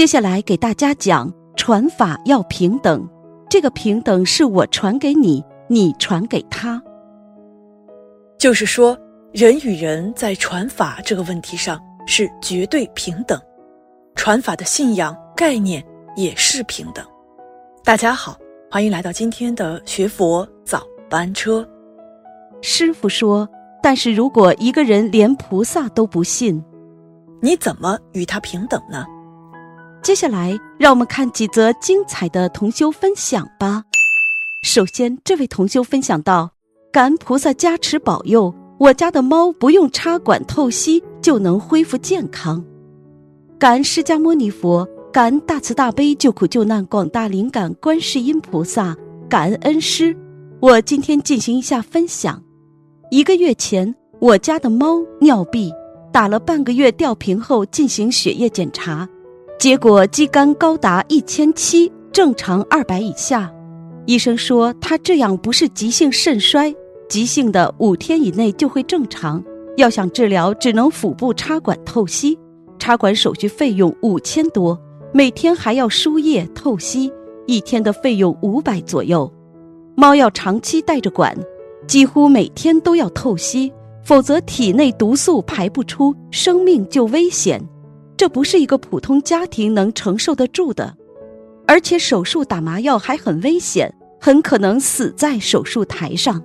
接下来给大家讲传法要平等，这个平等是我传给你，你传给他。 就是说，人与人在传法这个问题上是绝对平等，传法的信仰概念也是平等。大家好，欢迎来到今天的学佛早班车。 师父说，但是如果一个人连菩萨都不信， 你怎么与他平等呢？ 接下来让我们看几则精彩的同修分享吧。首先，这位同修分享到，感恩菩萨加持保佑，我家的猫不用插管透析就能恢复健康。感恩释迦牟尼佛，感恩大慈大悲救苦救难广大灵感观世音菩萨，感恩恩师。我今天进行一下分享。1个月前，我家的猫尿闭，打了半个月吊瓶后进行血液检查，结果肌酐高达1700，正常200以下。医生说它这样不是急性肾衰，急性的5天以内就会正常，要想治疗只能腹部插管透析，插管手续费用5000多，每天还要输液透析，1天的费用500左右。猫要长期带着管，几乎每天都要透析，否则体内毒素排不出，生命就危险。这不是一个普通家庭能承受得住的，而且手术打麻药还很危险，很可能死在手术台上。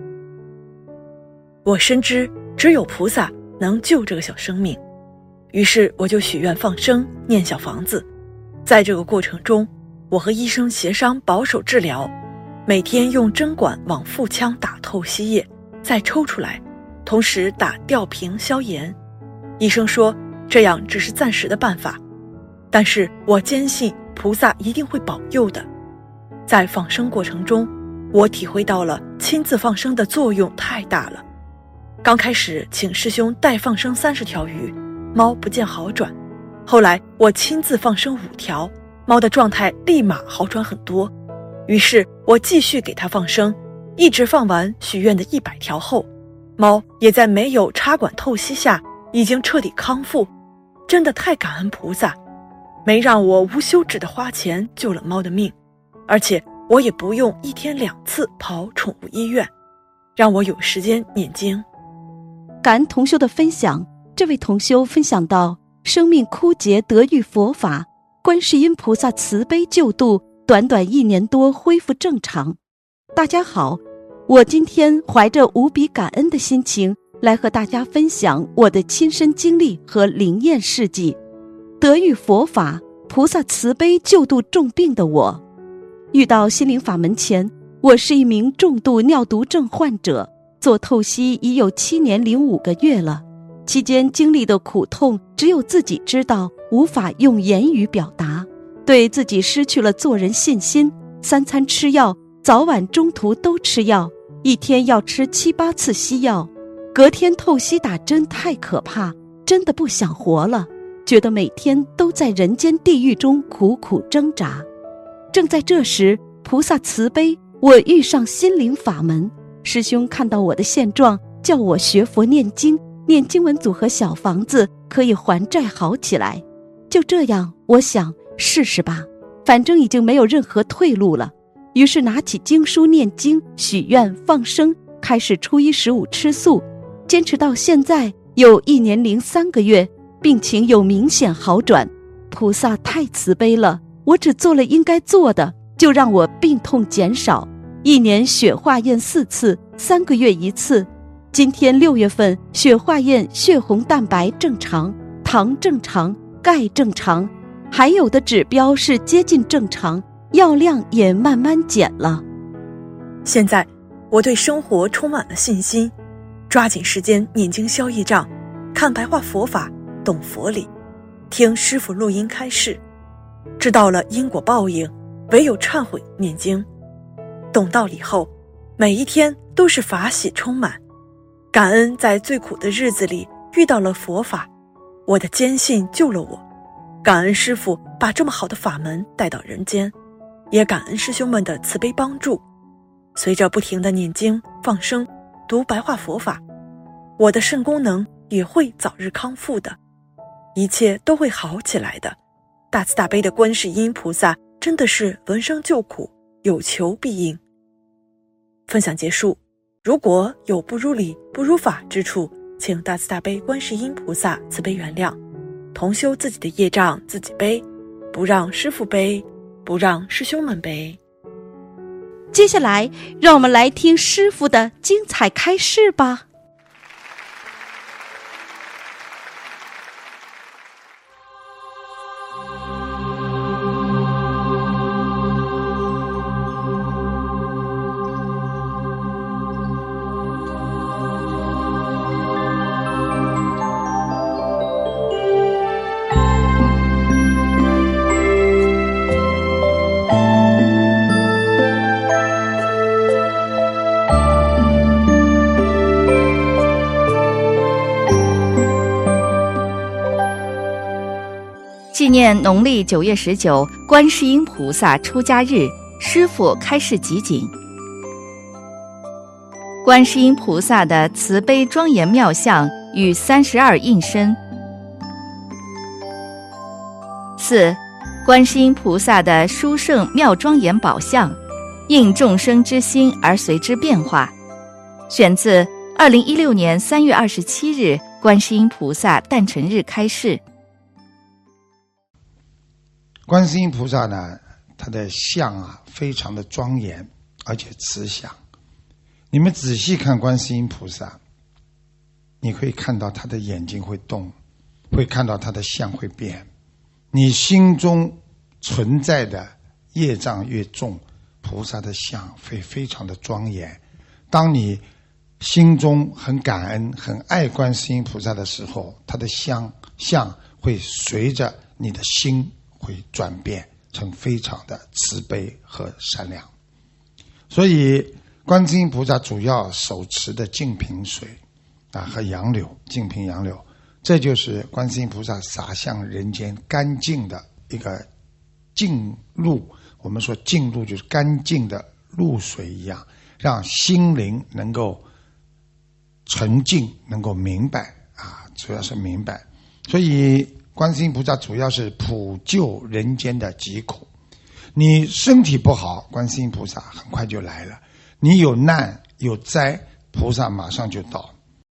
我深知只有菩萨能救这个小生命，于是我就许愿放生念小房子。在这个过程中，我和医生协商保守治疗，每天用针管往腹腔打透析液，再抽出来，同时打吊瓶消炎。医生说这样只是暂时的办法，但是我坚信菩萨一定会保佑的。在放生过程中，我体会到了亲自放生的作用太大了。刚开始请师兄代放生30条鱼，猫不见好转，后来我亲自放生5条，猫的状态立马好转很多。于是我继续给它放生，一直放完许愿的100条后，猫也在没有插管透析下已经彻底康复。真的太感恩菩萨，没让我无休止的花钱救了猫的命，而且我也不用1天2次跑宠物医院，让我有时间念经。 感恩同修的分享，这位同修分享到，生命枯竭得遇佛法，观世音菩萨慈悲救度，短短1年多恢复正常。大家好，我今天怀着无比感恩的心情来和大家分享我的亲身经历和灵验事迹。得遇佛法，菩萨慈悲救度重病的我。遇到心灵法门前，我是一名重度尿毒症患者，做透析已有7年0.5个月了，期间经历的苦痛只有自己知道，无法用言语表达，对自己失去了做人信心，3餐吃药，早晚中途都吃药，1天要吃7、8次西药，隔天透析打针太可怕，真的不想活了，觉得每天都在人间地狱中苦苦挣扎。正在这时，菩萨慈悲，我遇上心灵法门，师兄看到我的现状，叫我学佛念经，念经文组和小房子可以还债好起来。就这样，我想试试吧，反正已经没有任何退路了。于是拿起经书念经、许愿、放生，开始初一十五吃素，坚持到现在有1年0.3个月，病情有明显好转。菩萨太慈悲了，我只做了应该做的，就让我病痛减少。1年血化验4次，3个月1次。今天6月份血化验血红蛋白正常，糖正常，钙正常，还有的指标是接近正常，药量也慢慢减了。 现在我对生活充满了信心，抓紧时间念经消业障，看白话佛法，懂佛理，听师父录音开示，知道了因果报应，唯有忏悔念经。懂道理后，每一天都是法喜充满，感恩在最苦的日子里遇到了佛法，我的坚信救了我，感恩师父把这么好的法门带到人间，也感恩师兄们的慈悲帮助。随着不停的念经、放生、读白话佛法，我的肾功能也会早日康复的，一切都会好起来的。 大慈大悲的观世音菩萨真的是闻声救苦，有求必应。分享结束，如果有不如理不如法之处，请大慈大悲观世音菩萨慈悲原谅，同修自己的业障自己背，不让师父背，不让师兄们背。 接下来让我们来听师父的精彩开示吧。 纪念农历9月19观世音菩萨出家日，师父开示集锦。观世音菩萨的慈悲庄严妙相与32应身。4. 观世音菩萨的殊胜妙庄严宝相，应众生之心而随之变化。选自2016年3月27日观世音菩萨诞辰日开示。 观世音菩萨呢，他的相非常的庄严，而且慈祥。你们仔细看观世音菩萨，你会看到他的眼睛会动，会看到他的相会变。你心中存在的业障越重，菩萨的相会非常的庄严。当你心中很感恩很爱观世音菩萨的时候，他的相会随着你的心会转变成非常的慈悲和善良。所以观世音菩萨主要手持的净瓶水和杨柳，净瓶杨柳，这就是观世音菩萨洒向人间干净的一个净露。我们说净露就是干净的露水一样，让心灵能够纯净，能够明白主要是明白。所以观世音菩萨主要是普救人间的疾苦。你身体不好，观世音菩萨很快就来了；你有难有灾，菩萨马上就到。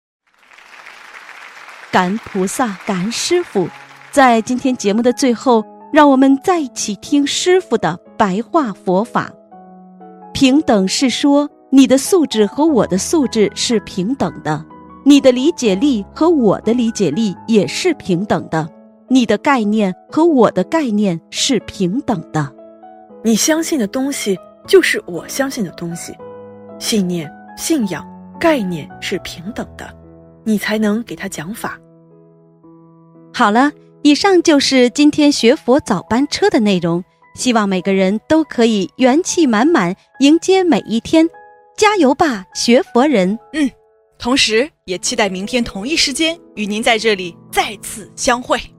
感恩菩萨，感恩师父。在今天节目的最后，让我们再一起听师父的白话佛法。平等是说，你的素质和我的素质是平等的，你的理解力和我的理解力也是平等的，你的概念和我的概念是平等的。 你相信的东西就是我相信的东西，信念、信仰、概念是平等的，你才能给他讲法。 好了，以上就是今天学佛早班车的内容，希望每个人都可以元气满满迎接每一天，加油吧，学佛人！ 同时也期待明天同一时间与您在这里再次相会。